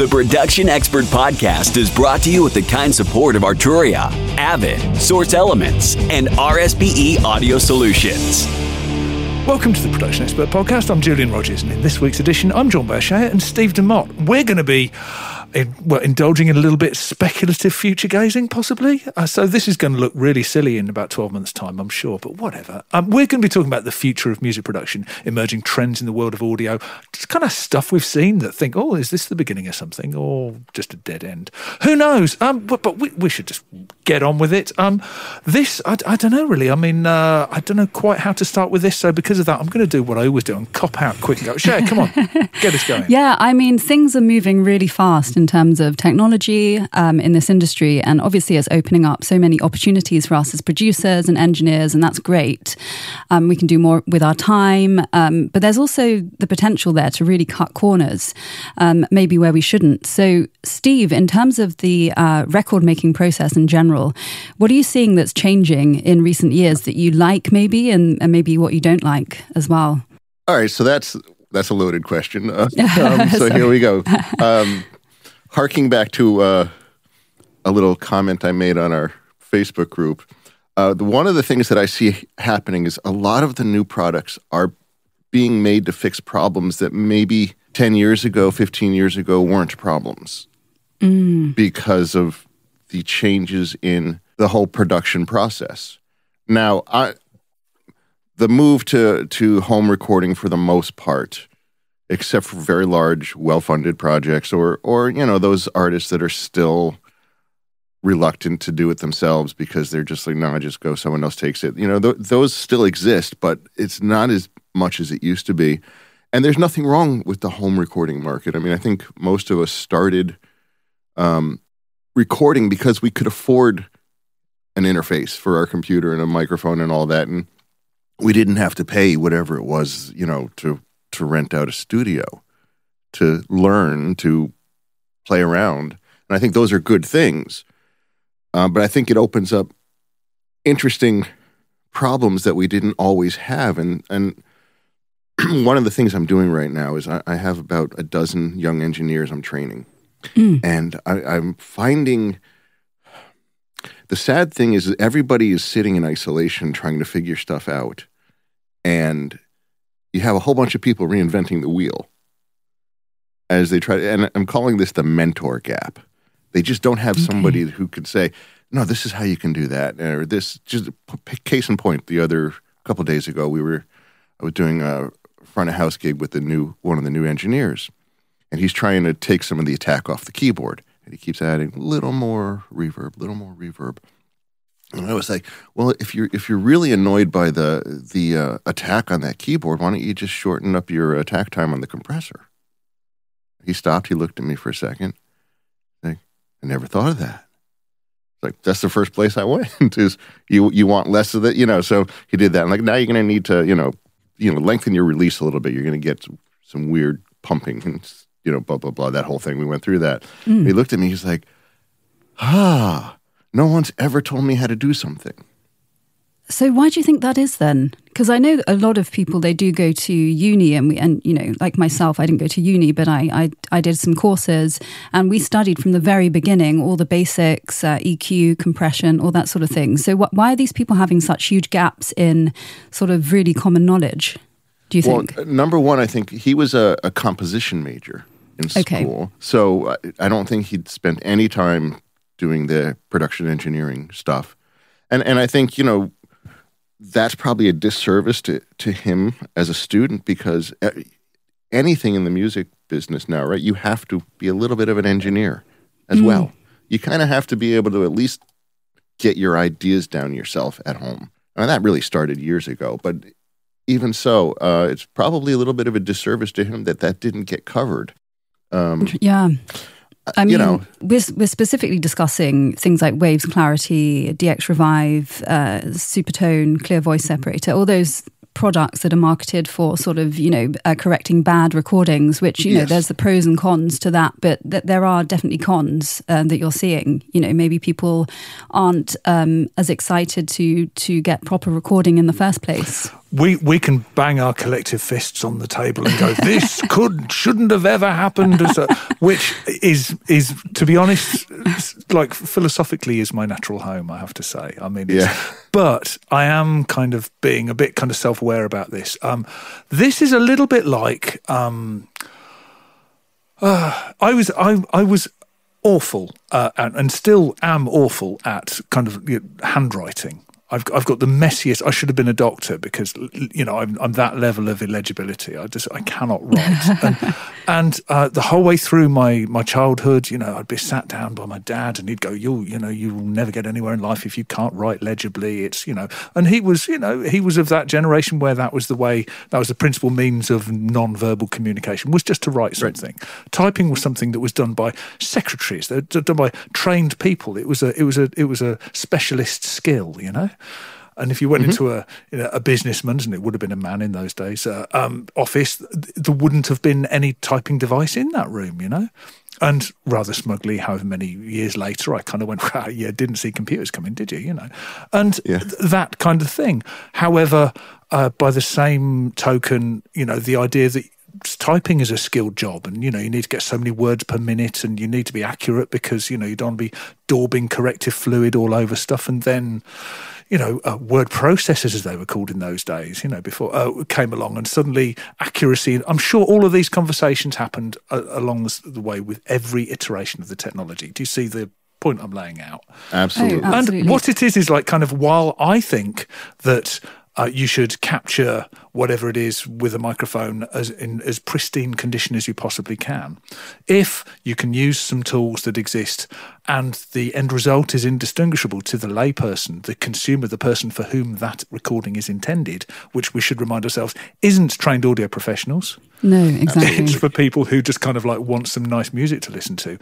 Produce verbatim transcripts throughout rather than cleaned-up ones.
The Production Expert Podcast is brought to you with the kind support of Arturia, Avid, Source Elements, and R S P E Audio Solutions. Welcome to the Production Expert Podcast. I'm Julian Rogers, and in this week's edition, I'm John Bershaya and Steve DeMott. We're going to be in, well, indulging in a little bit speculative future gazing, possibly. Uh, so this is going to look really silly in about twelve months' time, I'm sure, but whatever. Um, we're going to be talking about the future of music production, emerging trends in the world of audio, just kind of stuff we've seen that think, oh, is this the beginning of something or just a dead end? Who knows? Um, but but we, we should just get on with it. Um, this, I, I don't know, really. I mean, uh, I don't know quite how to start with this, so because of that, I'm going to do what I always do and cop out quick and go, Shay, come on, get us going. Yeah, I mean, things are moving really fast in terms of technology um, in this industry, and obviously it's opening up so many opportunities for us as producers and engineers, and that's great. Um, we can do more with our time, um, but there's also the potential there to really cut corners, um, maybe where we shouldn't. So, Steve, in terms of the uh, record-making process in general, what are you seeing that's changing in recent years that you like maybe, and, and maybe what you don't like as well? All right, so that's that's a loaded question. Uh, um, so here we go. Um, harking back to uh, a little comment I made on our Facebook group, uh, the, one of the things that I see happening is a lot of the new products are being made to fix problems that maybe ten years ago, fifteen years ago weren't problems mm. because of the changes in the whole production process. Now, I, the move to, to home recording for the most part, except for very large, well-funded projects or, or, you know, those artists that are still reluctant to do it themselves because they're just like, no, just go, someone else takes it. You know, th- those still exist, but it's not as much as it used to be. And there's nothing wrong with the home recording market. I mean, I think most of us started um, recording because we could afford an interface for our computer and a microphone and all that, and we didn't have to pay whatever it was, you know, to to rent out a studio, to learn, to play around. And I think those are good things. Uh, but I think it opens up interesting problems that we didn't always have. And and one of the things I'm doing right now is I, I have about a dozen young engineers I'm training. Mm. And I, I'm finding... The sad thing is that everybody is sitting in isolation trying to figure stuff out. And you have a whole bunch of people reinventing the wheel as they try to, and I'm calling this the mentor gap. They just don't have okay. somebody who could say, no, this is how you can do that. Or this, just case in point, the other couple of days ago, we were, I was doing a front of house gig with the new, one of the new engineers. And he's trying to take some of the attack off the keyboard. And he keeps adding a little more reverb, little more reverb. And I was like, well, if you're if you're really annoyed by the the uh, attack on that keyboard, why don't you just shorten up your attack time on the compressor? He stopped. He looked at me for a second. Like, I never thought of that. Like, that's the first place I went is you you want less of it, you know. So he did that. I'm like, now you're going to need to, you know, you know, lengthen your release a little bit. You're going to get some, some weird pumping and, you know, blah, blah, blah, that whole thing. We went through that. Mm. He looked at me, he's like, ah, no one's ever told me how to do something. So why do you think that is then? Because I know a lot of people, they do go to uni and, we, and you know, like myself, I didn't go to uni, but I, I, I did some courses and we studied from the very beginning, all the basics, uh, E Q, compression, all that sort of thing. So wh- why are these people having such huge gaps in sort of really common knowledge, do you think? Well, number one, I think he was a, a composition major in school. Okay. So I, I don't think he'd spent any time doing the production engineering stuff. And and I think, you know, that's probably a disservice to, to him as a student because anything in the music business now, right, you have to be a little bit of an engineer as mm. well. You kind of have to be able to at least get your ideas down yourself at home. And that really started years ago. But even so, uh, it's probably a little bit of a disservice to him that that didn't get covered. Um, yeah. I mean, you know, we're, we're specifically discussing things like Waves Clarity, D X Revive, uh, Supertone, Clear Voice Separator, all those products that are marketed for sort of, you know, uh, correcting bad recordings, which, you yes. know, there's the pros and cons to that, but th- there are definitely cons um, that you're seeing. You know, maybe people aren't um, as excited to to get proper recording in the first place. We we can bang our collective fists on the table and go, this could shouldn't have ever happened, as a, which is is to be honest, like philosophically, is my natural home. I have to say. I mean, it's, yeah. But I am kind of being a bit kind of self-aware about this. Um, this is a little bit like um, uh, I was I I was awful uh, and, and still am awful at kind of you know, handwriting. I've I've got the messiest. I should have been a doctor because you know I'm I'm that level of illegibility. I just I cannot write. and and uh, the whole way through my my childhood, you know, I'd be sat down by my dad, and he'd go, "You you know you'll never get anywhere in life if you can't write legibly." It's you know, and he was you know he was of that generation where that was the way, that was the principal means of non-verbal communication, was just to write something. Right. Typing was something that was done by secretaries, that done by trained people. It was a it was a it was a specialist skill, you know. And if you went mm-hmm. into a you know, a businessman's, and it would have been a man in those days, uh, um, office, there wouldn't have been any typing device in that room, you know. And rather smugly, however many years later, I kind of went, wow, yeah, didn't see computers coming, did you? You know, and yeah. th- that kind of thing. However, uh, by the same token, you know, the idea that typing is a skilled job, and you know you need to get so many words per minute, and you need to be accurate because you know you don't want to be daubing corrective fluid all over stuff. And then you know uh, word processors, as they were called in those days, you know before uh, came along, and suddenly accuracy. I'm sure all of these conversations happened uh, along the way with every iteration of the technology. Do you see the point I'm laying out? Absolutely. Oh, absolutely. And what it is is like kind of, while I think that Uh, you should capture whatever it is with a microphone as in as pristine condition as you possibly can. If you can use some tools that exist and the end result is indistinguishable to the layperson, the consumer, the person for whom that recording is intended, which we should remind ourselves isn't trained audio professionals. No, exactly. It's for people who just kind of like want some nice music to listen to.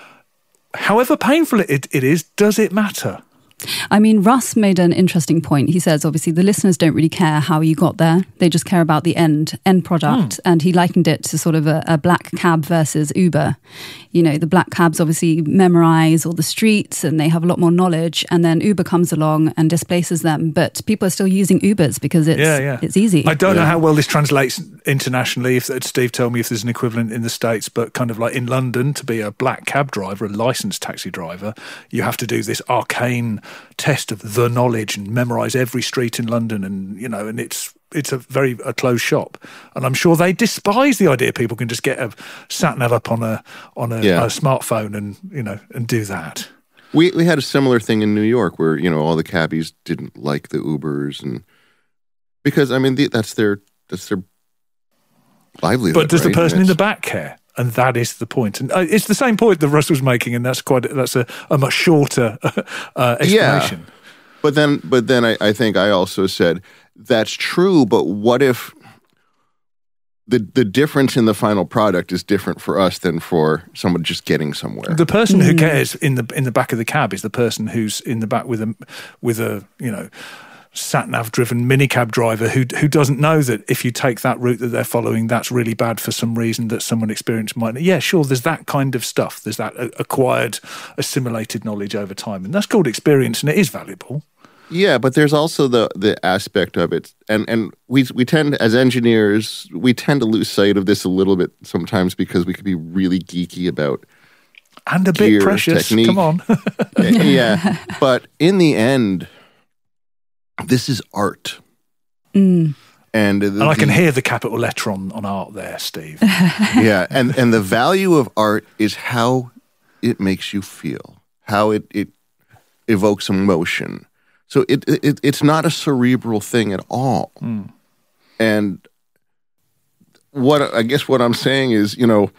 However painful it, it is, does it matter? I mean, Russ made an interesting point. He says, obviously, the listeners don't really care how you got there. They just care about the end end product. Hmm. And he likened it to sort of a, a black cab versus Uber. You know, the black cabs obviously memorize all the streets and they have a lot more knowledge. And then Uber comes along and displaces them. But people are still using Ubers because it's yeah, yeah. it's easy. I don't yeah. know how well this translates internationally. If Steve told me if there's an equivalent in the States, but kind of like in London, to be a black cab driver, a licensed taxi driver, you have to do this arcane test of the knowledge and memorize every street in London, and you know, and it's it's a very a closed shop. And I'm sure they despise the idea people can just get a sat nav up on a on a, yeah. a smartphone and you know and do that. We we had a similar thing in New York where you know all the cabbies didn't like the Ubers, and because I mean the, that's their that's their livelihood. But does right? the person in the back care? And that is the point. And it's the same point that Russ was making, and that's quite that's a, a much shorter uh, explanation. Yeah. But then, but then I, I think I also said that's true. But what if the the difference in the final product is different for us than for someone just getting somewhere? The person mm. who cares in the in the back of the cab is the person who's in the back with a with a you know. sat-nav-driven minicab driver who who doesn't know that if you take that route that they're following, that's really bad for some reason that someone experienced might. Yeah, sure, there's that kind of stuff. There's that acquired, assimilated knowledge over time, and that's called experience, and it is valuable. Yeah, but there's also the the aspect of it, and and we we tend, as engineers, we tend to lose sight of this a little bit sometimes because we can be really geeky about and a gear, bit precious. Technique. Come on, yeah, but in the end, this is art. Mm. And, the, and I can the, hear the capital letter on, on art there, Steve. Yeah, and, and the value of art is how it makes you feel, how it, it evokes emotion. So it, it it's not a cerebral thing at all. Mm. And what I guess what I'm saying is, you know,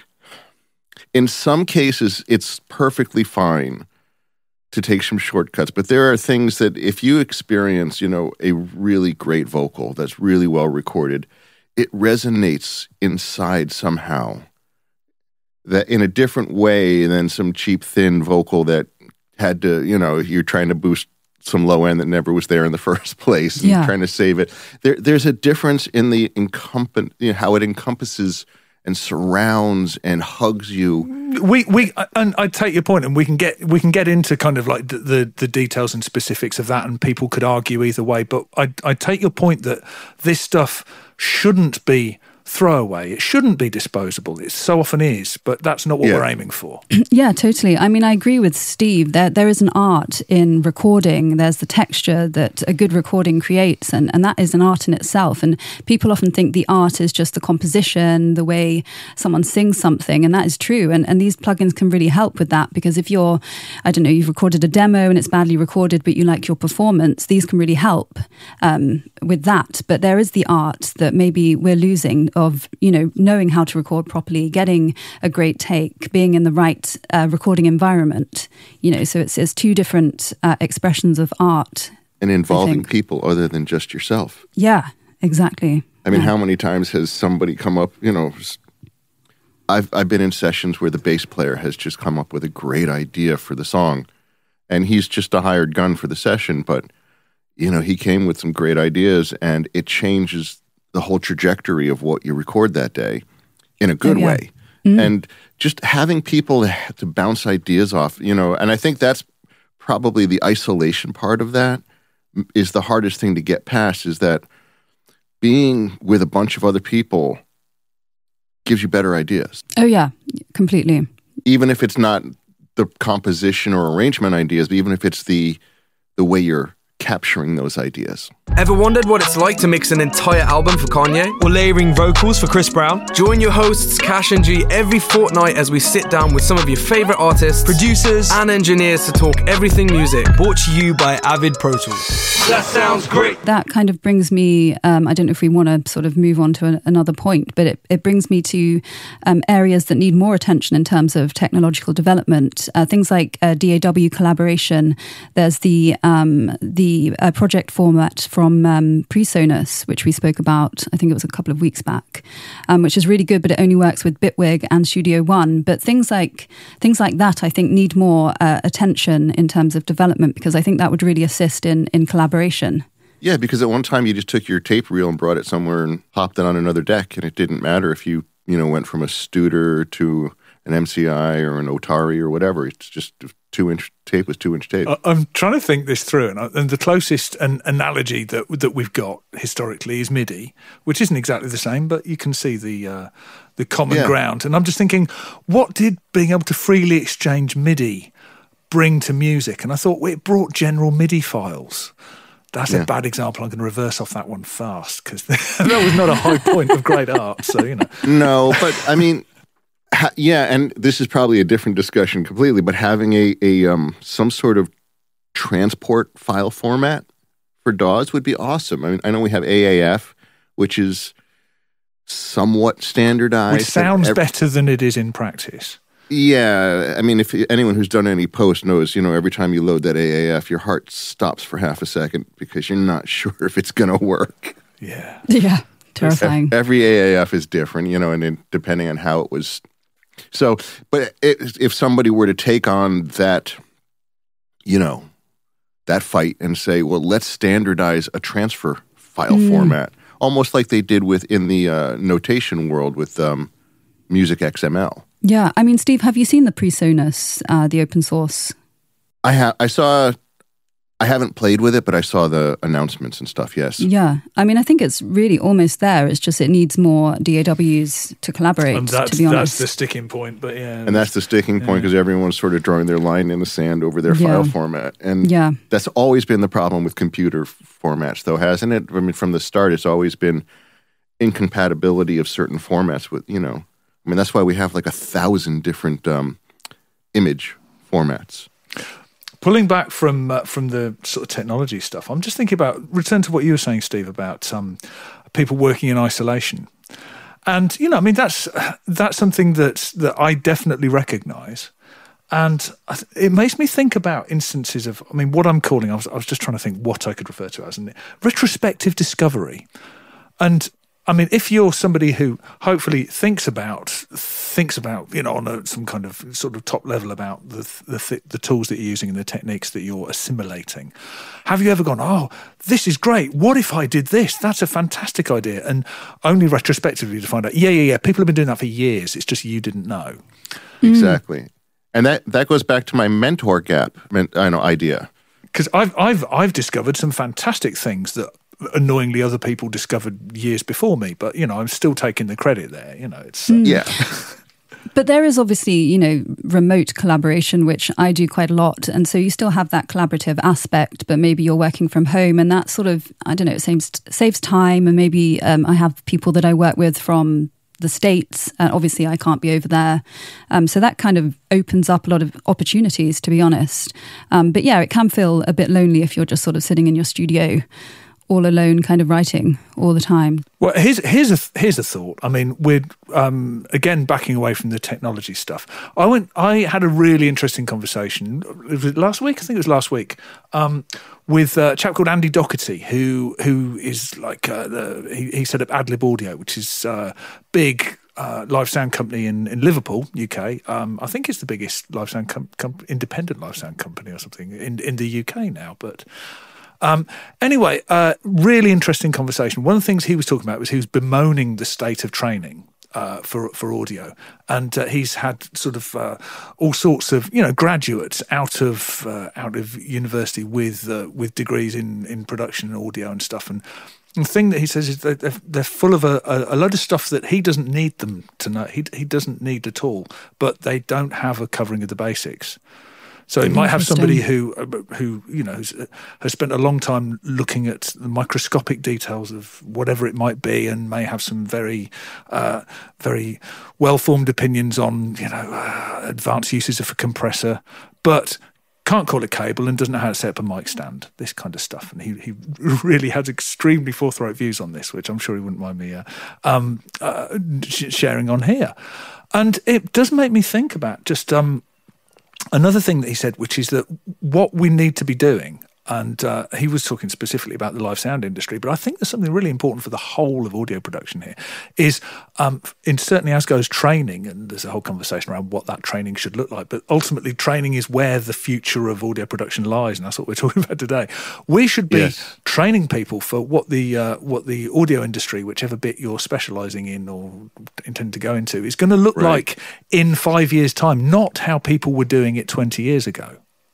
in some cases it's perfectly fine to take some shortcuts. But there are things that if you experience, you know, a really great vocal that's really well recorded, it resonates inside somehow that in a different way than some cheap, thin vocal that had to, you know, you're trying to boost some low end that never was there in the first place and Yeah. trying to save it. There, there's a difference in the encompass, you know, how it encompasses and surrounds and hugs you. We we and I take your point, and we can get we can get into kind of like the, the the details and specifics of that, and people could argue either way. But I I take your point that this stuff shouldn't be throwaway. It shouldn't be disposable. It so often is, but that's not what Yeah. we're aiming for. Yeah, totally. I mean, I agree with Steve. There, there is an art in recording. There's the texture that a good recording creates, and, and that is an art in itself. And people often think the art is just the composition, the way someone sings something, and that is true. And, and these plugins can really help with that, because if you're, I don't know, you've recorded a demo and it's badly recorded, but you like your performance, these can really help um, with that. But there is the art that maybe we're losing of, you know, knowing how to record properly, getting a great take, being in the right uh, recording environment. You know, so it's, it's two different uh, expressions of art. And involving think. people other than just yourself. Yeah, exactly. I mean, Yeah. how many times has somebody come up, you know, s- I've I've been in sessions where the bass player has just come up with a great idea for the song, and he's just a hired gun for the session, but, you know, he came with some great ideas, and it changes the whole trajectory of what you record that day in a good Oh, yeah. way. And just having people to bounce ideas off, you know, and I think that's probably the isolation part of that is the hardest thing to get past, is that being with a bunch of other people gives you better ideas. Oh, yeah, completely. Even if it's not the composition or arrangement ideas, but even if it's the the way you're capturing those ideas. Ever wondered what it's like to mix an entire album for Kanye? Or layering vocals for Chris Brown? Join your hosts Cash and G every fortnight as we sit down with some of your favourite artists, Producers. and engineers to talk everything music. Brought to you by Avid Pro Tools. That sounds great. That kind of brings me, um, I don't know if we want to sort of move on to an, another point, but it, it brings me to um, areas that need more attention in terms of technological development. Uh, things like uh, D A W collaboration. There's the um, the uh, project format from um, PreSonus, which we spoke about, I think it was a couple of weeks back, um, which is really good, but it only works with Bitwig and Studio One. But things like things like that, I think, need more uh, attention in terms of development, because I think that would really assist in, in collaboration. Yeah, because at one time you just took your tape reel and brought it somewhere and popped it on another deck, and it didn't matter if you, you know, went from a Studer to an M C I or an Otari or whatever. It's just two-inch tape was two-inch tape. I- I'm trying to think this through, and, I, and the closest an analogy that that we've got historically is MIDI, which isn't exactly the same, but you can see the uh, the common Yeah. ground. And I'm just thinking, what did being able to freely exchange MIDI bring to music? And I thought, well, it brought general MIDI files. That's Yeah. a bad example. I'm going to reverse off that one fast, because that was not a high point of great art. So, you know. No, but I mean, ha- yeah, and this is probably a different discussion completely, but having a, a um, some sort of transport file format for D A Ws would be awesome. I mean, I know we have A A F, which is somewhat standardized. Which sounds Ev- better than it is in practice. Yeah, I mean, if anyone who's done any post knows, you know, every time you load that A A F, your heart stops for half a second because you're not sure if it's going to work. Yeah. Yeah, terrifying. Every A A F is different, you know, and then depending on how it was. So, but it, if somebody were to take on that, you know, that fight and say, well, let's standardize a transfer file format, almost like they did with in the uh, notation world with um, Music X M L. Yeah, I mean, Steve, have you seen the PreSonus, uh, the open source? I ha- I saw. I haven't played with it, but I saw the announcements and stuff. Yes. Yeah, I mean, I think it's really almost there. It's just it needs more D A Ws to collaborate, And that's, to be honest. that's the sticking point. But yeah. And that's the sticking point because everyone's sort of drawing their line in the sand over their Yeah. file format. And Yeah. that's always been the problem with computer f- formats, though, hasn't it? I mean, from the start, it's always been incompatibility of certain formats with, you know, I mean, that's why we have like a thousand different um, image formats. Pulling back from uh, from the sort of technology stuff, I'm just thinking about, return to what you were saying, Steve, about um, people working in isolation. And, you know, I mean, that's that's something that, that I definitely recognise. And I th- it makes me think about instances of, I mean, what I'm calling, I was, I was just trying to think what I could refer to as, and retrospective discovery. And I mean, if you're somebody who hopefully thinks about thinks about you know on a, some kind of sort of top level about the the, th- the tools that you're using and the techniques that you're assimilating, have you ever gone, oh, this is great, what if I did this? That's a fantastic idea. And only retrospectively to find out, yeah, yeah, yeah, people have been doing that for years. It's just you didn't know. Exactly. Mm. And that, that goes back to my mentor gap I know, idea. Because I've, I've, I've discovered some fantastic things that annoyingly other people discovered years before me. But, you know, I'm still taking the credit there. You know, it's... Uh, mm. Yeah. But there is obviously, you know, remote collaboration, which I do quite a lot. And so you still have that collaborative aspect, but maybe you're working from home and that sort of, I don't know, it saves, saves time. And maybe um, I have people that I work with from the States. Uh, obviously, I can't be over there. Um, so that kind of opens up a lot of opportunities, to be honest. Um, but yeah, it can feel a bit lonely if you're just sort of sitting in your studio all alone, kind of writing all the time. Well, here's here's a here's a thought. I mean, we're um, again backing away from the technology stuff. I went. I had a really interesting conversation. Was it last week? I think it was last week. Um, with a chap called Andy Doherty, who who is like uh, the he, he set up Adlib Audio, which is uh, big. Uh, live sound company in, in Liverpool, U K. Um, I think it's the biggest live sound com- com- independent live sound company or something in in the U K now, but. Um, anyway, uh, really interesting conversation. One of the things he was talking about was he was bemoaning the state of training uh, for for audio, and uh, he's had sort of uh, all sorts of you know graduates out of uh, out of university with uh, with degrees in, in production and audio and stuff. And the thing that he says is that they're, they're full of a, a, a load of stuff that he doesn't need them to know. He he doesn't need at all, but they don't have a covering of the basics. So it might have somebody who, who you know, has, has spent a long time looking at the microscopic details of whatever it might be, and may have some very, uh, very well-formed opinions on, you know, uh, advanced uses of a compressor, but can't call it cable and doesn't know how to set up a mic stand. This kind of stuff, and he he really has extremely forthright views on this, which I'm sure he wouldn't mind me uh, um, uh, sharing on here. And it does make me think about just. Um, Another thing that he said, which is that what we need to be doing, and uh, he was talking specifically about the live sound industry, but I think there's something really important for the whole of audio production here, is um, in certainly as goes training, and there's a whole conversation around what that training should look like, but ultimately training is where the future of audio production lies, and that's what we're talking about today. We should be yes. training people for what the uh, what the audio industry, whichever bit you're specialising in or intend to go into, is going to look right. like in five years' time, not how people were doing it twenty years ago.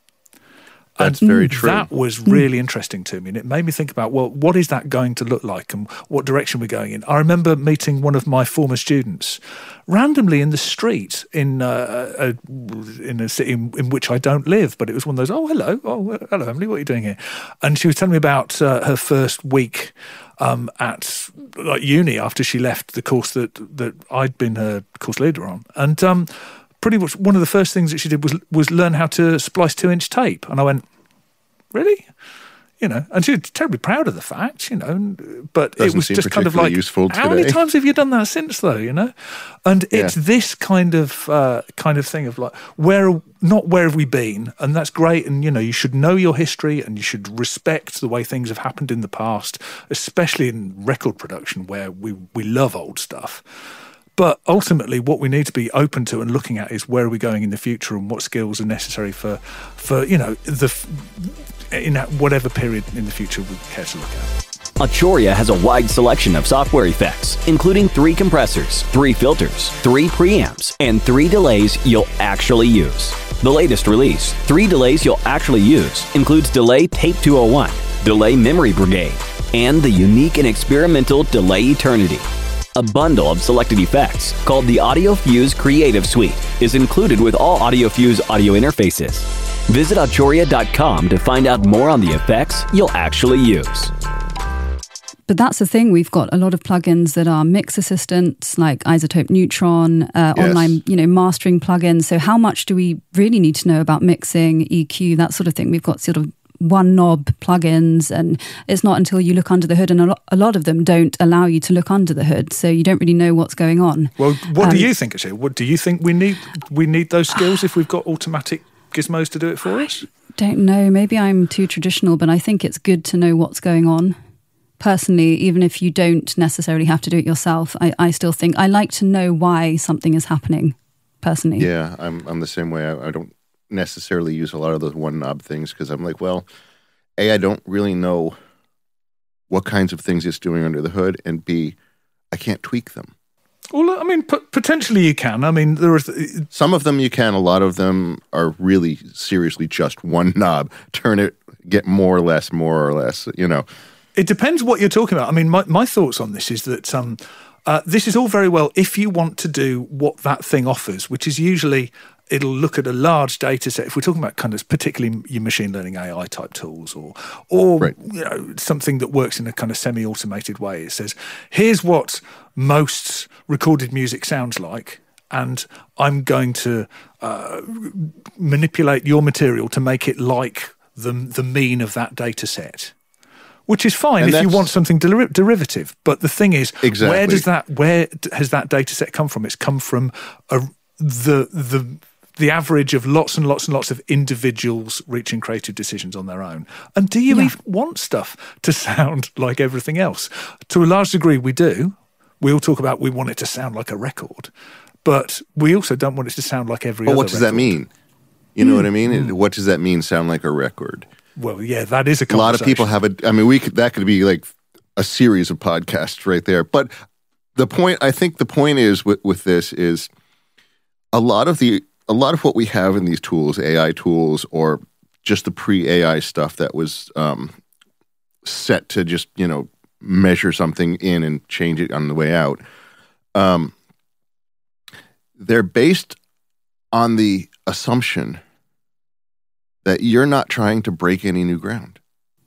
That's and very true. That was really interesting to me. And it made me think about, well, what is that going to look like and what direction we're going in? I remember meeting one of my former students randomly in the street in uh, a, in a city in, in which I don't live. But it was one of those, oh, hello. Oh, hello, Emily. What are you doing here? And she was telling me about uh, her first week um, at like, uni after she left the course that, that I'd been her course leader on. And... Um, pretty much one of the first things that she did was was learn how to splice two-inch tape. And I went, really? You know, and she was terribly proud of the fact, you know, but Doesn't it was just kind of like, useful how today. many times have you done that since, though, you know? And it's yeah. this kind of uh, kind of thing of like, where, not where have we been? And that's great. And, you know, you should know your history and you should respect the way things have happened in the past, especially in record production where we, we love old stuff. But ultimately, what we need to be open to and looking at is where are we going in the future and what skills are necessary for, for you know, the in whatever period in the future we care to look at. Arturia has a wide selection of software effects, including three compressors, three filters, three preamps, and three delays you'll actually use. The latest release, Three Delays You'll Actually Use, includes Delay Tape two oh one, Delay Memory Brigade, and the unique and experimental Delay Eternity. A bundle of selected effects, called the AudioFuse Creative Suite, is included with all AudioFuse audio interfaces. Visit Arturia dot com to find out more on the effects you'll actually use. But that's the thing, we've got a lot of plugins that are mix assistants like iZotope Neutron, uh, yes. online, you know, mastering plugins. So how much do we really need to know about mixing, E Q, that sort of thing? We've got sort of one knob plugins, and it's not until you look under the hood, and a lot, a lot of them don't allow you to look under the hood, so you don't really know what's going on. Well, what um, do you think, actually? What do you think we need? We need those skills if we've got automatic gizmos to do it for us? I don't know. Maybe I'm too traditional, but I think it's good to know what's going on. personally, even if you don't necessarily have to do it yourself, I, I still think I like to know why something is happening, personally. Yeah, I'm I'm the same way. I, I don't necessarily use a lot of those one knob things because I'm like, well, A, I don't really know what kinds of things it's doing under the hood, and B, I can't tweak them. Well, I mean, p- potentially you can. I mean, there are th- some of them you can. A lot of them are really seriously just one knob. Turn it, get more or less, more or less. You know, it depends what you're talking about. I mean, my my thoughts on this is that um, uh, this is all very well if you want to do what that thing offers, which is usually it'll look at a large data set. If we're talking about kind of particularly your machine learning A I type tools, or or right. you know something that works in a kind of semi-automated way, it says, here's what most recorded music sounds like, and I'm going to uh, manipulate your material to make it like the the mean of that data set. Which is fine and if you want something deri- derivative, but the thing is, exactly. where does that where has that data set come from? It's come from a, the the the average of lots and lots and lots of individuals reaching creative decisions on their own. And do you yeah. even want stuff to sound like everything else? To a large degree, we do. We all talk about we want it to sound like a record, but we also don't want it to sound like every well, other what does record. that mean? You know mm. what I mean? Mm. What does that mean, sound like a record? Well, yeah, that is a conversation. A lot of people have a, I mean, we could, that could be like a series of podcasts right there. But the point, I think the point is with, with this is a lot of the, a lot of what we have in these tools, A I tools, or just the pre-A I stuff that was um, set to just, you know, measure something in and change it on the way out. Um, they're based on the assumption that you're not trying to break any new ground.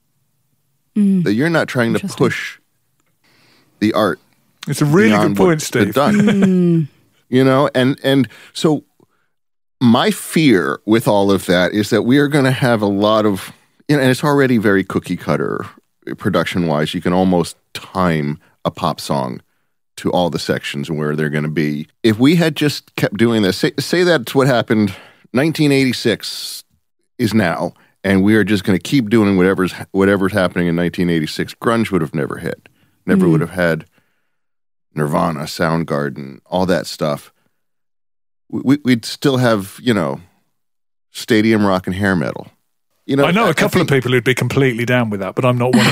Mm. That you're not trying to push the art. It's a really good point, Steve. Done. Mm. You know, and and so my fear with all of that is that we are going to have a lot of, you know, and it's already very cookie cutter production-wise. You can almost time a pop song to all the sections and where they're going to be. If we had just kept doing this, say, say that's what happened nineteen eighty-six is now, and we are just going to keep doing whatever's whatever's happening in nineteen eighty-six, grunge would have never hit. Never mm. would have had Nirvana, Soundgarden, all that stuff. We, we'd still have, you know, stadium rock and hair metal. You know, I know a couple I think, of people who'd be completely down with that, but I'm not one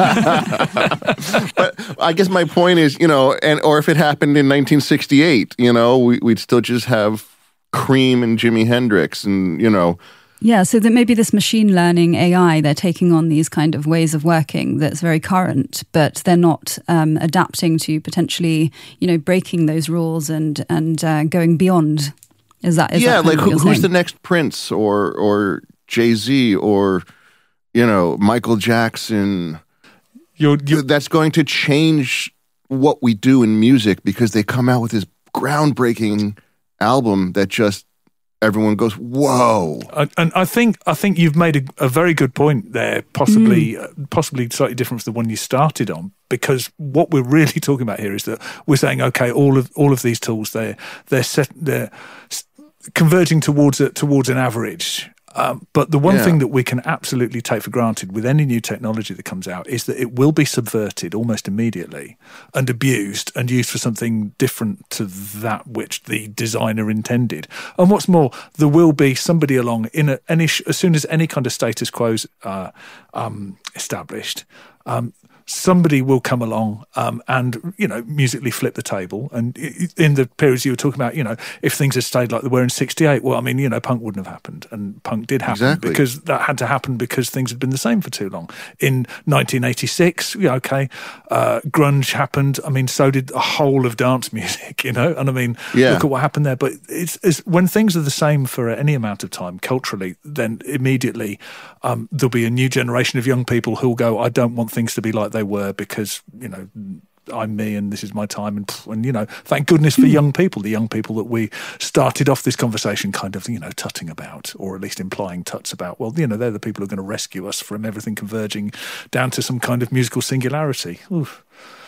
of them. But I guess my point is, you know, and or if it happened in nineteen sixty-eight, you know, we, we'd still just have Cream and Jimi Hendrix and, you know. Yeah, so that maybe this machine learning A I, they're taking on these kind of ways of working that's very current, but they're not um, adapting to potentially, you know, breaking those rules and and uh, going beyond. Is that is yeah? That like who, who's saying? the next Prince or or Jay-Z or, you know, Michael Jackson? You're, you're, that's going to change what we do in music because they come out with this groundbreaking album that just everyone goes, whoa. And I think I think you've made a, a very good point there, possibly mm. uh, possibly slightly different from the one you started on, because what we're really talking about here is that we're saying, okay, all of all of these tools, they're they're set, they're converging towards a, towards an average. Um, but the one yeah. thing that we can absolutely take for granted with any new technology that comes out is that it will be subverted almost immediately and abused and used for something different to that which the designer intended. And what's more, there will be somebody along in a, any as soon as any kind of status quo's uh, um, established. Um, Somebody will come along um, and, you know, musically flip the table. And in the periods you were talking about, you know, if things had stayed like they were in sixty-eight, well, I mean, you know, punk wouldn't have happened. And punk did happen exactly. because that had to happen because things had been the same for too long. In nineteen eighty-six, yeah, okay, uh, grunge happened. I mean, so did the whole of dance music, you know. And I mean, yeah. look at what happened there. But it's, it's when things are the same for any amount of time culturally, then immediately um, there'll be a new generation of young people who'll go, I don't want things to be like they were because, you know, I'm me and this is my time. And, and you know, thank goodness for young people, the young people that we started off this conversation kind of, you know, tutting about, or at least implying tuts about. Well, you know, they're the people who are going to rescue us from everything converging down to some kind of musical singularity. Oof.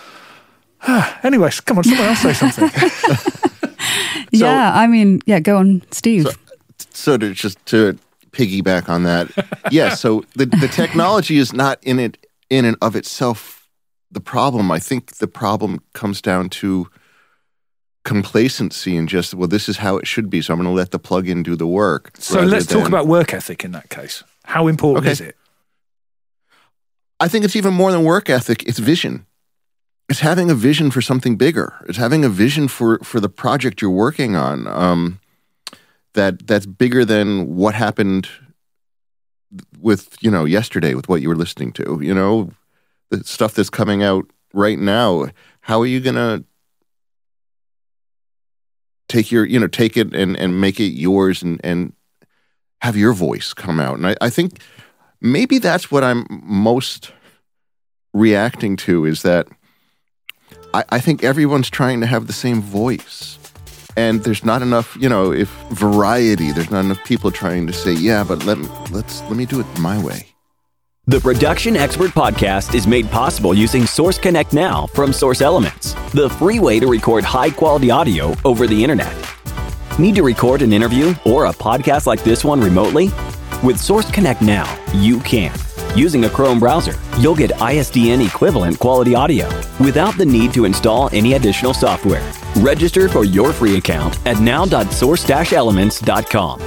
Anyways, come on, someone else say something. so, yeah, I mean, yeah, go on, Steve. So, so to just to piggyback on that, yes, yeah, so the, the technology is not in it in and of itself the problem. I think the problem comes down to complacency and just, well, this is how it should be, so I'm going to let the plugin do the work. So let's than, talk about work ethic in that case. How important okay. is it? I think it's even more than work ethic. It's vision. It's having a vision for something bigger. It's having a vision for, for the project you're working on um, that that's bigger than what happened with, you know, yesterday with what you were listening to. You know, the stuff that's coming out right now. How are you going to take your, you know, take it and, and make it yours and, and have your voice come out? And I, I think maybe that's what I'm most reacting to, is that I, I think everyone's trying to have the same voice. And there's not enough, you know, if variety, there's not enough people trying to say, yeah, but let me, let's, let me do it my way. The Production Expert Podcast is made possible using Source Connect Now from Source Elements, the free way to record high-quality audio over the internet. Need to record an interview or a podcast like this one remotely? With Source Connect Now, you can. Using a Chrome browser, you'll get I S D N equivalent quality audio without the need to install any additional software. Register for your free account at now dot source dash elements dot com.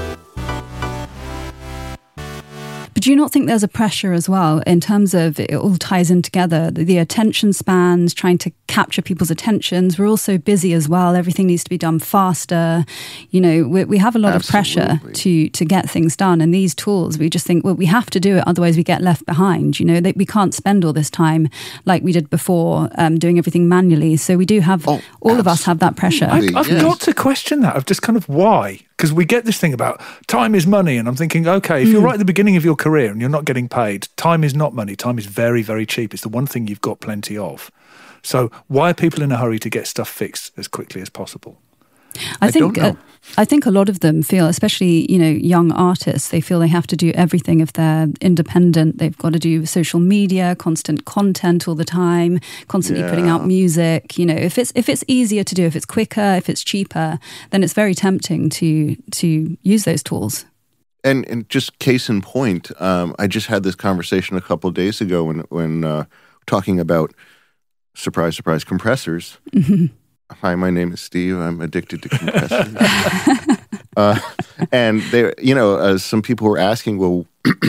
But do you not think there's a pressure as well in terms of it all ties in together? The, the attention spans, trying to capture people's attentions. We're all so busy as well. Everything needs to be done faster. You know, we, we have a lot Absolutely. of pressure to to get things done. And these tools, we just think, well, we have to do it, otherwise we get left behind. You know, they, we can't spend all this time like we did before um, doing everything manually. So we do have, oh, all absolutely. of us have that pressure. I, I've yes. got to question that of just kind of why. Because we get this thing about time is money, and I'm thinking, okay, if you're right at the beginning of your career and you're not getting paid, time is not money. Time is very, very cheap. It's the one thing you've got plenty of. So why are people in a hurry to get stuff fixed as quickly as possible? I, I think uh, I think a lot of them feel, especially, you know, young artists, they feel they have to do everything if they're independent. They've got to do social media, constant content all the time, constantly yeah. putting out music. You know, if it's if it's easier to do, if it's quicker, if it's cheaper, then it's very tempting to to use those tools. And and just case in point, um, I just had this conversation a couple of days ago when when uh, talking about surprise, surprise compressors. Mm-hmm. Hi, my name is Steve. I'm addicted to compressors. uh, and they, you know, uh, some people were asking, well,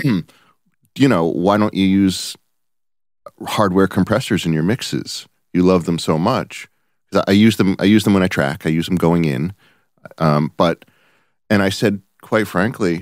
you know, why don't you use hardware compressors in your mixes? You love them so much. I use them. I use them when I track. I use them going in. Um, but, and I said, quite frankly,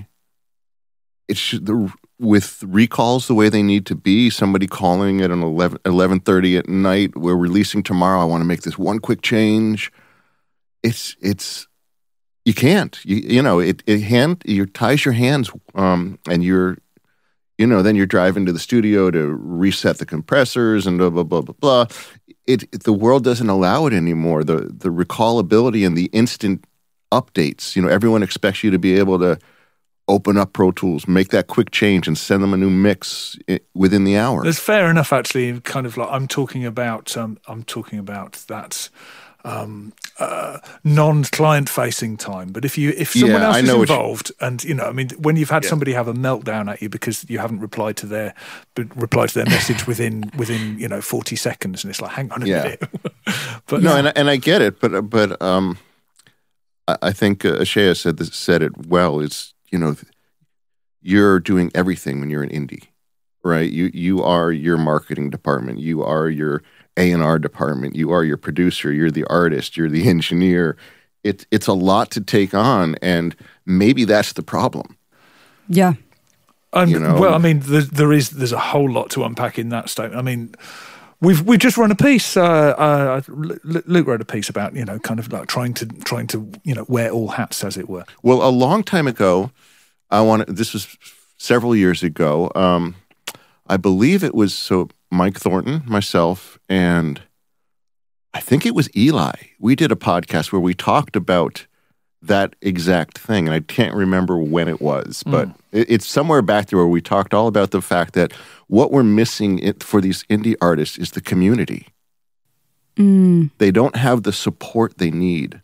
it should, the, with recalls the way they need to be, somebody calling at an eleven, eleven thirty at night, we're releasing tomorrow, I want to make this one quick change. It's, it's, you can't, you, you know, it, it hand, you ties your hands, um, and you're, you know, then you're driving to the studio to reset the compressors and blah, blah, blah, blah, blah. It, it, the world doesn't allow it anymore. The, the recallability and the instant updates, you know, everyone expects you to be able to open up Pro Tools, make that quick change, and send them a new mix within the hour. That's fair enough, actually. Kind of like I'm talking about. Um, I'm talking about that um, uh, non-client-facing time. But if you, if someone yeah, else I is know involved, you, and you know, I mean, when you've had yeah. somebody have a meltdown at you because you haven't replied to their replied to their message within within you know forty seconds, and it's like, hang on a yeah. minute. But no, yeah. and and I get it, but but um, I, I think uh, Ashaya said this, said it well. It's, you know, you're doing everything when you're an indie, right? You you are your marketing department. You are your A and R department. You are your producer. You're the artist. You're the engineer. It, it's a lot to take on, and maybe that's the problem. Yeah. Um, you know? Well, I mean, there, there is there's a whole lot to unpack in that statement. I mean, we've we've just run a piece. Uh, uh, Luke wrote a piece about, you know, kind of like trying to trying to you know wear all hats, as it were. Well, a long time ago, I wanted. This was several years ago. Um, I believe it was so Mike Thornton, myself, and I think it was Eli. We did a podcast where we talked about that exact thing, and I can't remember when it was, but mm. it, it's somewhere back there where we talked all about the fact that what we're missing it, for these indie artists is the community. Mm. They don't have the support they need.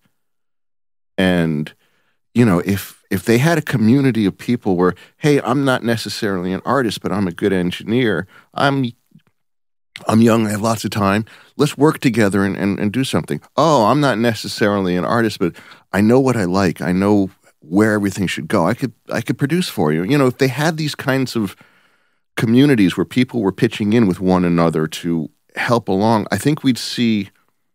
And, you know, if if they had a community of people where, hey, I'm not necessarily an artist, but I'm a good engineer, I'm I'm young, I have lots of time. Let's work together and, and, and do something. Oh, I'm not necessarily an artist, but I know what I like. I know where everything should go. I could I could produce for you. You know, if they had these kinds of communities where people were pitching in with one another to help along, I think we'd see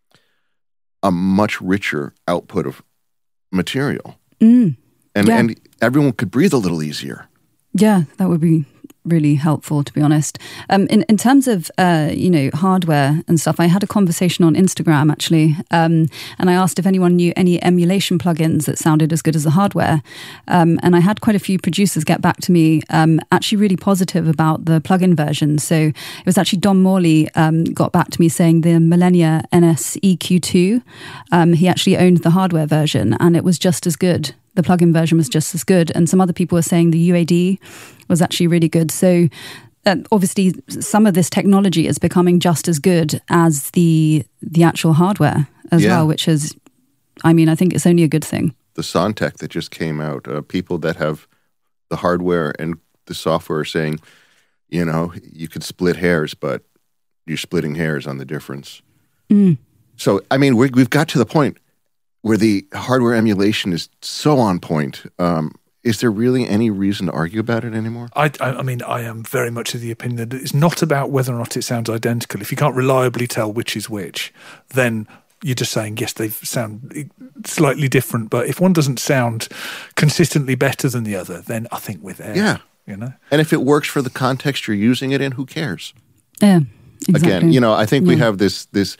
a much richer output of material. Mm. And Yeah. and everyone could breathe a little easier. Yeah, that would be really helpful, to be honest. Um, in, in terms of, uh, you know, hardware and stuff, I had a conversation on Instagram, actually, um, and I asked if anyone knew any emulation plugins that sounded as good as the hardware. Um, and I had quite a few producers get back to me, um, actually really positive about the plugin version. So it was actually Don Morley um, got back to me saying the Millennia N S E Q two, um, he actually owned the hardware version, and it was just as good. The plugin version was just as good. And some other people were saying the U A D was actually really good. So uh, obviously some of this technology is becoming just as good as the the actual hardware as Yeah. well, which is, I mean, I think it's only a good thing. The Sontec that just came out, uh, people that have the hardware and the software are saying, you know, you could split hairs, but you're splitting hairs on the difference. Mm. So, I mean, we we've got to the point where the hardware emulation is so on point. Um, is there really any reason to argue about it anymore? I, I, I mean, I am very much of the opinion that it's not about whether or not it sounds identical. If you can't reliably tell which is which, then you're just saying, yes, they sound slightly different. But if one doesn't sound consistently better than the other, then I think we're there. Yeah. You know? And if it works for the context you're using it in, who cares? Yeah, exactly. Again, you know, I think we Yeah. have this this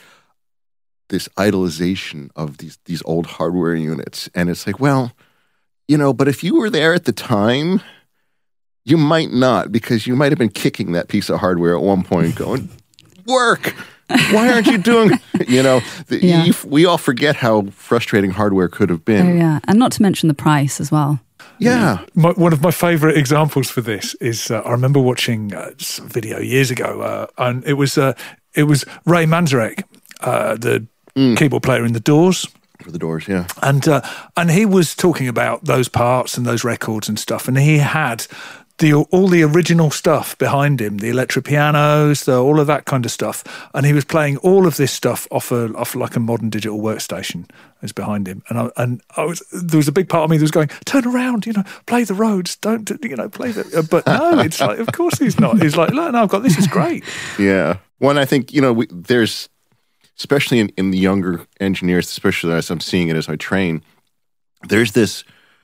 this idolization of these these old hardware units, and it's like, well, you know, but if you were there at the time, you might not, because you might have been kicking that piece of hardware at one point, going, "Work! Why aren't you doing?" You know, the, Yeah. you, we all forget how frustrating hardware could have been. Oh, yeah. And not to mention the price as well. Yeah. My, one of my favourite examples for this is uh, I remember watching uh, some video years ago, uh, and it was uh, it was Ray Manzarek, uh, the keyboard player in the Doors. For the Doors, yeah. And uh, and he was talking about those parts and those records and stuff, and he had the all the original stuff behind him, the electric pianos, the, all of that kind of stuff, and he was playing all of this stuff off a off like a modern digital workstation was behind him, and I and I was there was a big part of me that was going, turn around, you know, play the Rhodes, don't you know, play the, but no, it's like, of course he's not. He's like, no, no, I've got this is great. Yeah. One, I think, you know, we, there's, especially in, in the younger engineers, especially as I'm seeing it as I train, there's this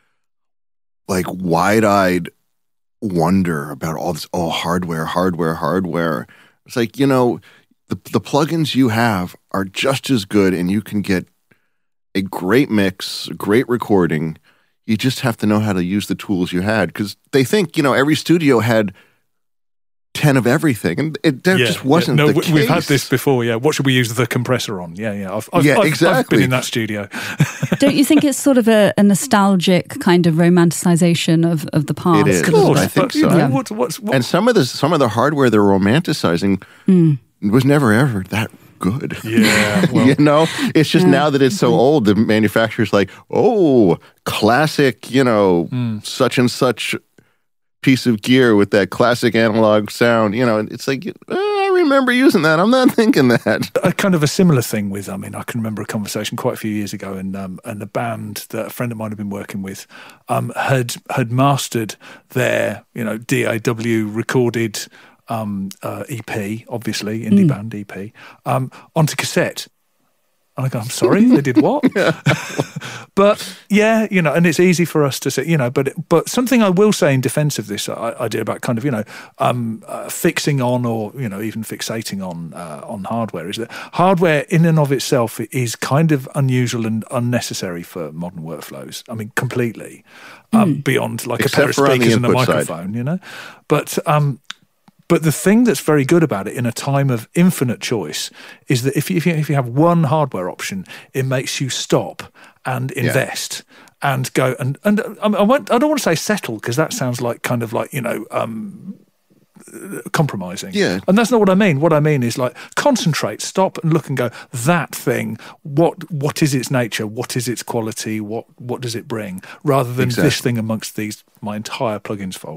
like wide-eyed wonder about all this, oh, hardware, hardware, hardware. It's like, you know, the the plugins you have are just as good, and you can get a great mix, a great recording. You just have to know how to use the tools you had, because they think, you know, every studio had ten of everything, and it there Yeah, just wasn't yeah. No, the we- case. We've had this before, yeah. What should we use the compressor on? Yeah, yeah. I've, I've, Yeah, I've, exactly. I've been in that studio. Don't you think it's sort of a, a nostalgic kind of romanticization of, of the past? It is. Of course, I think but, you so. know, Yeah. what, what's, what, And some of the some of the hardware they're romanticizing was never ever that good. yeah, well, You know, it's just now that it's so old, the manufacturer's like, oh, classic, you know, such and such piece of gear with that classic analog sound. You know, it's like, uh, I remember using that. I'm not thinking that. a kind of a similar thing with, I mean, I can remember a conversation quite a few years ago, and um, and a band that a friend of mine had been working with um, had had mastered their, you know, D A W recorded um, uh, E P, obviously, indie band E P, um, onto cassette. And I go, I'm sorry, they did what? But yeah, you know, and it's easy for us to say, you know, but but something I will say in defence of this uh, idea about kind of, you know, um, uh, fixing on or, you know, even fixating on uh, on hardware is that hardware in and of itself is kind of unusual and unnecessary for modern workflows. I mean, completely um, beyond like Except a pair of for on the speakers and a input side. microphone, you know. But um, But the thing that's very good about it in a time of infinite choice is that if you, if you, if you have one hardware option, it makes you stop and invest and go and and um, I, won't, I don't want to say settle, because that sounds like kind of like, you know, um, compromising. Yeah. And that's not what I mean. What I mean is like concentrate, stop and look and go, that thing, what what is its nature? What is its quality? What what does it bring? Rather than Exactly. this thing amongst these, my entire plugins folder.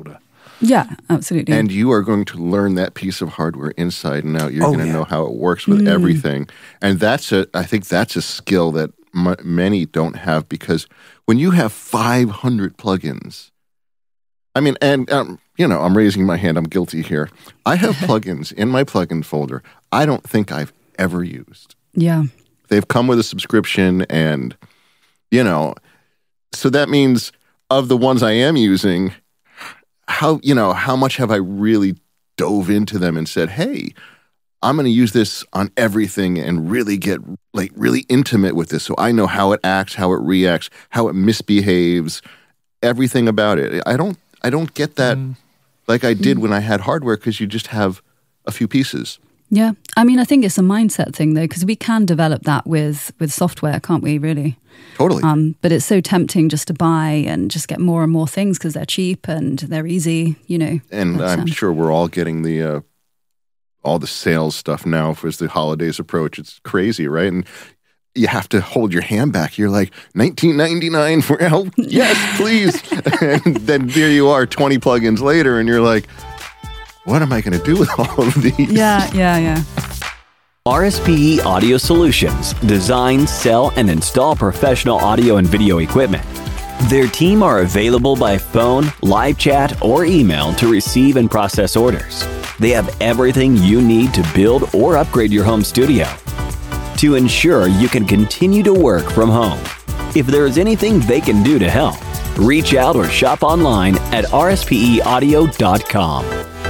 Yeah, absolutely. And you are going to learn that piece of hardware inside and out. You're Oh, going to yeah. know how it works with Mm. everything. And that's a, I think that's a skill that m- many don't have, because when you have five hundred plugins, I mean, and, um, you know, I'm raising my hand. I'm guilty here. I have plugins in my plugin folder I don't think I've ever used. Yeah. They've come with a subscription, and, you know, so that means of the ones I am using, how, you know, how much have I really dove into them and said, hey, I'm going to use this on everything and really get like really intimate with this, so I know how it acts, how it reacts, how it misbehaves, everything about it. I don't, I don't get that mm. like I did mm. when I had hardware, because you just have a few pieces. Yeah. I mean, I think it's a mindset thing, though, because we can develop that with, with software, can't we, really? Totally. Um, but it's so tempting just to buy and just get more and more things because they're cheap and they're easy, you know. And I'm um, sure we're all getting the uh, all the sales stuff now as the holidays approach. It's crazy, right? And you have to hold your hand back. You're like, nineteen ninety-nine for help? Yes, please. And then there you are twenty plugins later, and you're like, what am I going to do with all of these? Yeah, yeah, yeah. R S P E Audio Solutions design, sell, and install professional audio and video equipment. Their team are available by phone, live chat, or email to receive and process orders. They have everything you need to build or upgrade your home studio to ensure you can continue to work from home. If there is anything they can do to help, reach out or shop online at r s p e audio dot com.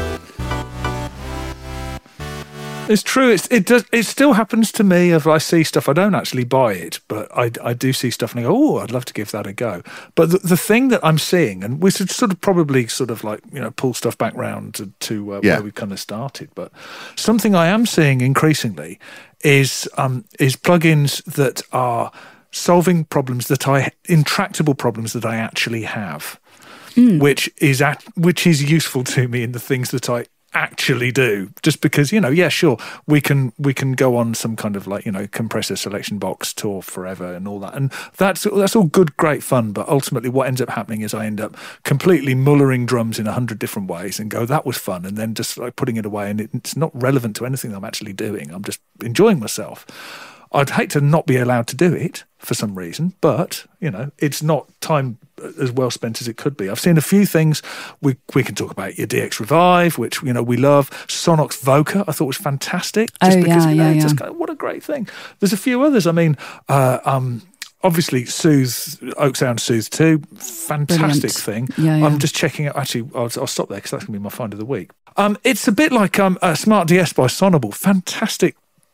It's true. It's, it does. It still happens to me if I see stuff. I don't actually buy it, but I, I do see stuff and I go, oh, I'd love to give that a go. But the, the thing that I'm seeing, and we should sort of probably sort of like, you know, pull stuff back round to, to uh, yeah. where we kind of started. But something I am seeing increasingly is um, is plugins that are solving problems that I intractable problems that I actually have, mm. which is at, which is useful to me in the things that I actually do, just because, you know, yeah, sure, we can we can go on some kind of like, you know, compressor selection box tour forever and all that, and that's that's all good, great fun, but ultimately what ends up happening is I end up completely mullering drums in a hundred different ways and go, that was fun, and then just like putting it away, and it, it's not relevant to anything I'm actually doing. I'm just enjoying myself. I'd hate to not be allowed to do it for some reason, but, you know, it's not time as well spent as it could be. I've seen a few things. We we can talk about your D X Revive, which, you know, we love. Sonox Voca, I thought was fantastic. Just oh, because, yeah, you know, yeah, just yeah. kind of, what a great thing. There's a few others. I mean, uh, um, obviously, Soothe, Oak Sound Soothe two, fantastic Brilliant. thing. Yeah, yeah. I'm just checking out, actually, I'll, I'll stop there because that's going to be my find of the week. Um, it's a bit like um, uh, Smart D S by Sonable. Fantastic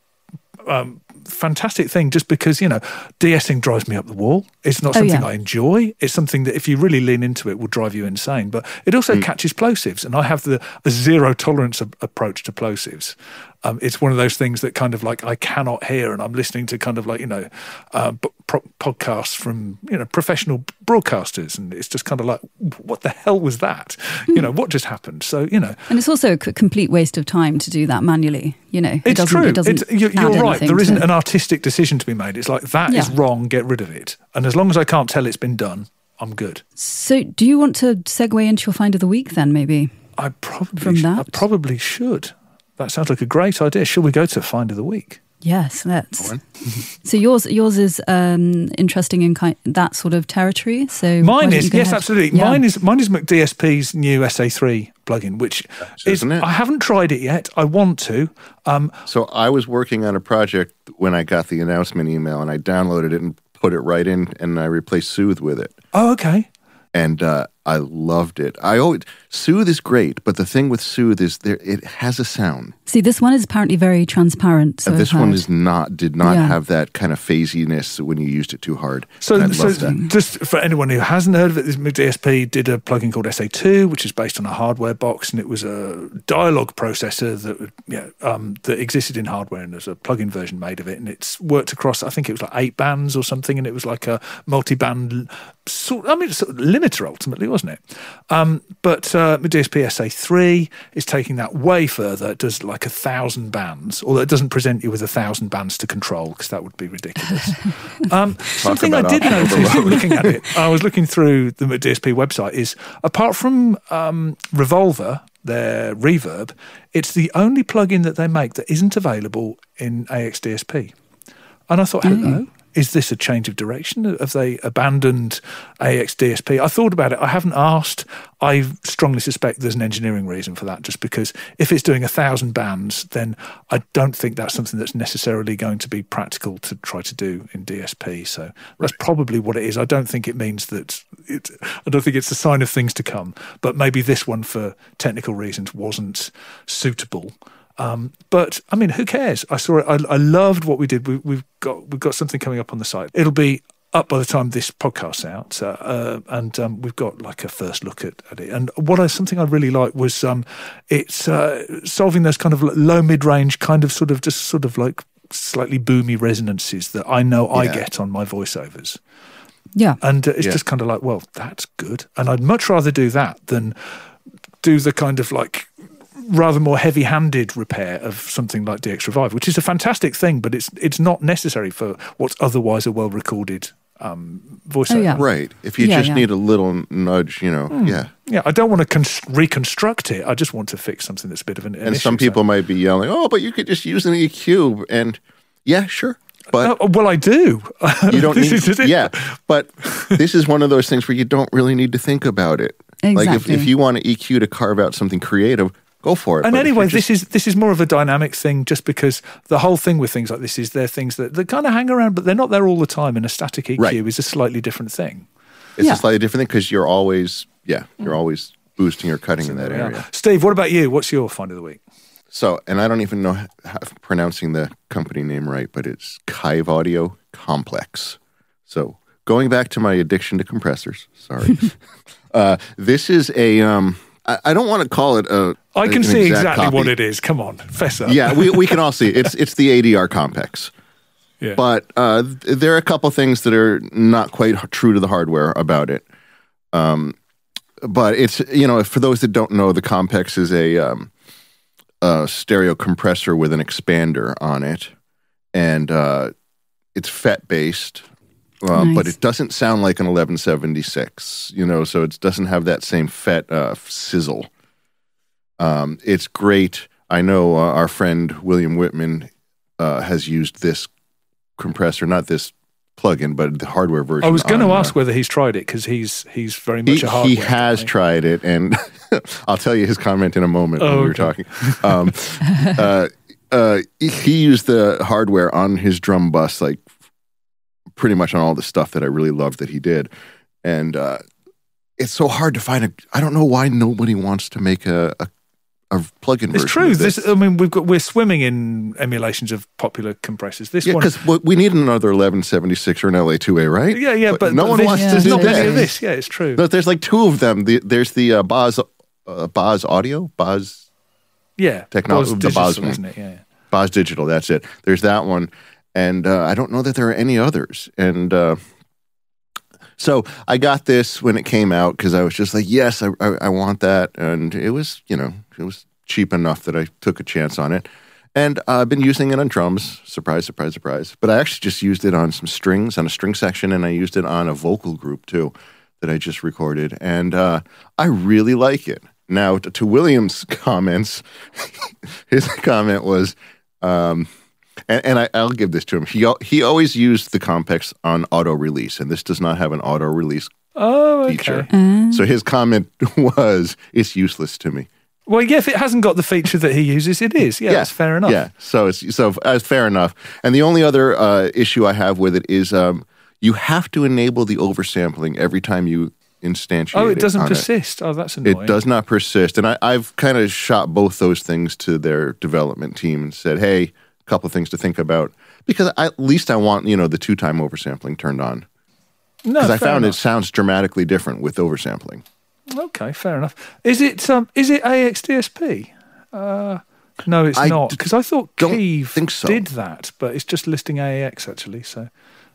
um fantastic thing, just because, you know, de-essing drives me up the wall. It's not oh, something yeah. I enjoy. It's something that if you really lean into it will drive you insane, but it also mm. catches plosives, and I have the a zero tolerance a- approach to plosives. Um, it's one of those things that kind of like I cannot hear, and I'm listening to kind of like, you know, uh, b- pro- podcasts from, you know, professional broadcasters, and it's just kind of like, what the hell was that? Mm. You know, what just happened? So, you know. And it's also a c- complete waste of time to do that manually, you know. It it's doesn't, true. It doesn't it's, you're you're right. There to... isn't an artistic decision to be made. It's like, that yeah. is wrong, get rid of it. And as long as I can't tell it's been done, I'm good. So do you want to segue into your find of the week then, maybe? I probably From that? I probably should. That sounds like a great idea. Shall we go to find of the week? Yes, let's. So yours yours is um, interesting in kind, that sort of territory. So mine is yes, ahead? absolutely. Yeah. Mine is mine is McDSP's new S A three plugin, which That's, is isn't it? I haven't tried it yet. I want to. Um, so I was working on a project when I got the announcement email, and I downloaded it and put it right in, and I replaced Soothe with it. Oh, okay. And uh, I loved it. I always Soothe is great, but the thing with Soothe is there it has a sound. See, this one is apparently very transparent. So and this I've one heard. is not. Did not Yeah. have that kind of phasiness when you used it too hard. So, And I so love that. just for anyone who hasn't heard of it, this McDSP did a plugin called S A two, which is based on a hardware box, and it was a dialogue processor that yeah, um, that existed in hardware, and there's a plugin version made of it, and it's worked across, I think it was like eight bands or something, and it was like a multi-band sort. I mean, it's sort of limiter ultimately, wasn't it? Um, but uh, D S P S A three is taking that way further. It does like a thousand bands, although it doesn't present you with a thousand bands to control because that would be ridiculous. um, something I did notice looking at it, I was looking through the D S P website, is apart from um, Revolver, their reverb, it's the only plugin that they make that isn't available in A X D S P. And I thought, hello, mm. is this a change of direction? Have they abandoned A X D S P? I thought about it. I haven't asked. I strongly suspect there's an engineering reason for that, just because if it's doing a thousand bands, then I don't think that's something that's necessarily going to be practical to try to do in D S P. So that's right. Probably what it is. I don't think it means that it, I don't think it's a sign of things to come, but maybe this one for technical reasons wasn't suitable. Um, but I mean, who cares? I saw it. I, I loved what we did. We, we've got we've got something coming up on the site. It'll be up by the time this podcast's out, uh, uh, and um, we've got like a first look at, at it. And what I something I really liked was um, it's uh, solving those kind of low mid range, kind of sort of just sort of like slightly boomy resonances that I know yeah. I get on my voiceovers. Yeah, and uh, it's yeah. just kind of like, well, that's good, and I'd much rather do that than do the kind of like rather more heavy-handed repair of something like D X Revive, which is a fantastic thing, but it's it's not necessary for what's otherwise a well-recorded um, voiceover. Oh, yeah. Right. If you yeah, just yeah. need a little nudge, you know, mm. yeah. Yeah, I don't want to con- reconstruct it. I just want to fix something that's a bit of an, an And issue, some people so. might be yelling, oh, but you could just use an E Q. And yeah, sure. But uh, well, I do. You don't this need, is it. Yeah, but this is one of those things where you don't really need to think about it. Exactly. Like if, if you want an E Q to carve out something creative, go for it. And but anyway, just, this is this is more of a dynamic thing, just because the whole thing with things like this is they're things that they kind of hang around, but they're not there all the time. And a static E Q right. is a slightly different thing. It's yeah. a slightly different thing because you're always, yeah, you're always boosting or cutting in that Yeah. area. Steve, what about you? What's your find of the week? So, and I don't even know how, how pronouncing the company name right, but it's Kive Audio Complex. So, going back to my addiction to compressors, sorry. uh, this is a, um, I, I don't want to call it a. I can an see exact exactly copy. what it is. Come on, fess up. Yeah, we, we can all see. It's it's the A D R Compex. Yeah. But uh, there are a couple things that are not quite true to the hardware about it. Um, but it's, you know, for those that don't know, the Compex is a, um, a stereo compressor with an expander on it. And uh, it's F E T-based, uh, nice. but it doesn't sound like an eleven seventy-six, you know, so it doesn't have that same F E T uh, sizzle. Um, it's great. I know uh, our friend William Whitman uh, has used this compressor, not this plugin, but the hardware version. I was going to on, ask uh, whether he's tried it because he's he's very much he, a hardware he has guy. tried it, and I'll tell you his comment in a moment Oh, when we were okay. talking. Um, uh, uh, he used the hardware on his drum bus, like pretty much on all the stuff that I really loved that he did, and uh, it's so hard to find a. I don't know why nobody wants to make a. a A plug-in It's version true. of this. This, I mean, we've got we're swimming in emulations of popular compressors. This Yeah, one, because we need another eleven seventy-six or an L A two A, right? yeah, yeah, but, no but one this, wants yeah, to there's do not this. many of that. this. Yeah, it's true. No, there's like two of them. The, there's the uh, Boz, uh, Boz Audio, Boz yeah, Technology, Boz the Digital, Boz one. isn't it? Yeah. Boz Digital. That's it. There's that one, and uh, I don't know that there are any others. And uh, so I got this when it came out because I was just like, yes, I, I, I want that, and it was, you know, it was cheap enough that I took a chance on it. And uh, I've been using it on drums. Surprise, surprise, surprise. But I actually just used it on some strings, on a string section, and I used it on a vocal group too that I just recorded. And uh, I really like it. Now, to, to William's comments, his comment was, um, and, and I, I'll give this to him. He he always used the Compex on auto release, and this does not have an auto release Oh, okay. feature. So his comment was, "It's useless to me." Well, yeah, if it hasn't got the feature that he uses, it is. Yeah, that's fair enough. Yeah, so it's so uh, fair enough. And the only other uh, issue I have with it is um, you have to enable the oversampling every time you instantiate. Oh, it doesn't on persist. It. Oh, that's annoying. It does not persist, and I, I've kind of shot both those things to their development team and said, "Hey, a couple of things to think about," because I, at least I want you know the two-time oversampling turned on. No, Because I fair found enough. it sounds dramatically different with oversampling. Okay, fair enough. Is it um, is it A X D S P? Uh, no, it's I not. d- Because I thought don't Keve think so. did that, but it's just listing A A X actually. So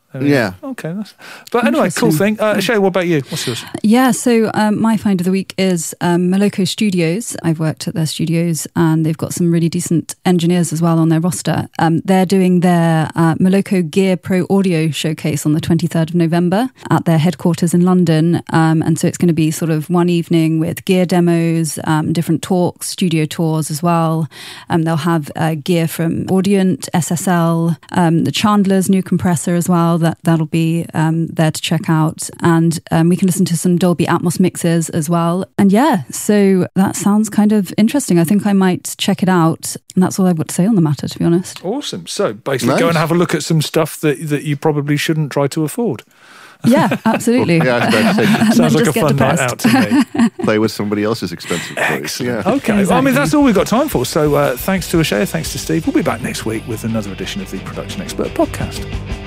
Yeah. Okay. That's, but anyway, cool thing. Uh, Shay, what about you? What's yours? Yeah, so um, my find of the week is um, Moloko Studios. I've worked at their studios and they've got some really decent engineers as well on their roster. Um, they're doing their uh, Moloko Gear Pro Audio Showcase on the twenty-third of November at their headquarters in London. Um, and so it's going to be sort of one evening with gear demos, um, different talks, studio tours as well. Um, they'll have uh, gear from Audient, S S L, um, the Chandler's new compressor as well. That, that'll be um, there to check out. And um, we can listen to some Dolby Atmos mixes as well. And yeah, so that sounds kind of interesting. I think I might check it out. And that's all I've got to say on the matter, to be honest. Awesome. So basically Nice. go and have a look at some stuff that, that you probably shouldn't try to afford. Yeah, absolutely. Yeah, I was about to say, And Sounds then like a just get fun night depressed. out to me. play with somebody else's expensive toys. Excellent. Yeah. Okay. Exactly. I mean, that's all we've got time for. So uh, thanks to Ashaya, thanks to Steve. We'll be back next week with another edition of the Production Expert podcast.